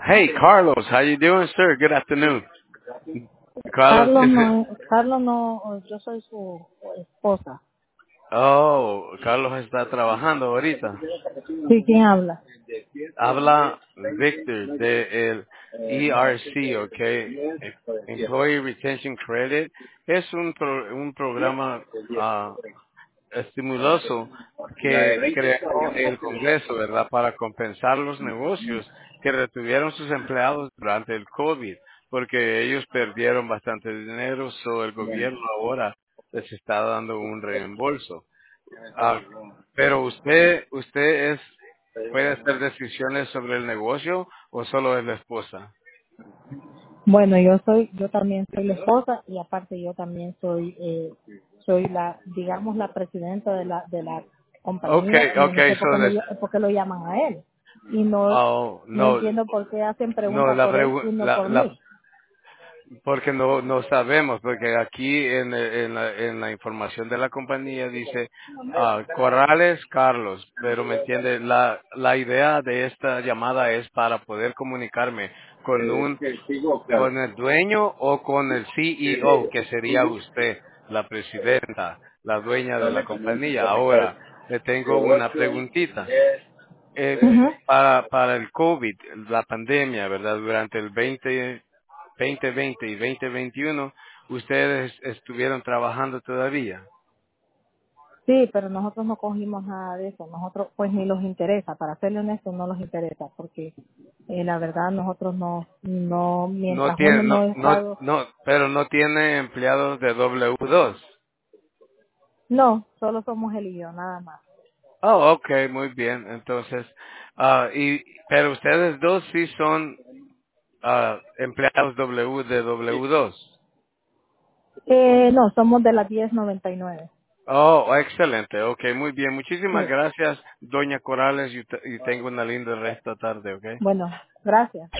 Hey, Carlos, how you doing, sir? Good afternoon. Carlos Carlos dice, no, Carlos no, yo soy su esposa. oh, Carlos está trabajando ahorita. Sí, ¿quién habla? Habla Victor de el ERC, okay, Employee Retention Credit. Es un programa estimuloso que creó el Congreso, ¿verdad? Para compensar los negocios que retuvieron sus empleados durante el COVID, porque ellos perdieron bastante dinero, so el gobierno ahora les está dando un reembolso. Ah, pero usted puede hacer decisiones sobre el negocio o solo es la esposa. Bueno, yo también soy la esposa y aparte yo también soy digamos, la presidenta de la compañía Okay, y yo no okay, sé so por qué lo llaman a él. Y oh, no no, entiendo por qué hacen no, preguntas por él y no por la mí. porque no sabemos, porque aquí en la información de la compañía dice Corrales Carlos, pero me entiende, la idea de esta llamada es para poder comunicarme con con el dueño o con el CEO, que sería usted, la presidenta, la dueña de la compañía. Ahora, le tengo una preguntita. Ujú. Para el COVID, la pandemia, ¿verdad? Durante el 2020 y 2021, ustedes estuvieron trabajando todavía. Sí, pero nosotros no cogimos nada de eso. Nosotros, pues ni los interesa. Para serle honesto, no los interesa porque la verdad nosotros No mientras tiene, uno no ha estado. pero no tiene empleados de W2. No, solo somos él y yo, nada más. Oh, okay, muy bien. Entonces, pero ustedes dos sí son empleados de W2. No, somos de las 1099. Oh, excelente. Okay, muy bien. Muchísimas Sí. gracias, doña Corales, y tengo una linda resto tarde, okay? Bueno, gracias.